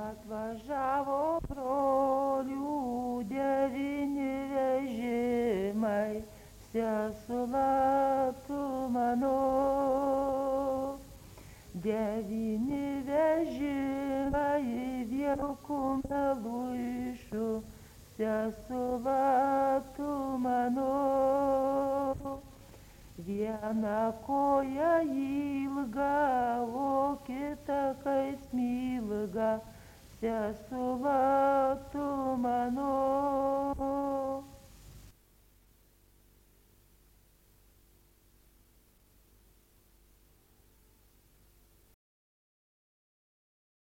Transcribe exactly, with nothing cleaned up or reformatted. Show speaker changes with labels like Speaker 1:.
Speaker 1: Atvažiavo brolių devyni vežimai, sesula tu mano. Devyni vežimai vienu kumpelu išu, sesula tu mano. Viena koja ilga, o kita kaip smilga, sesula tu mano.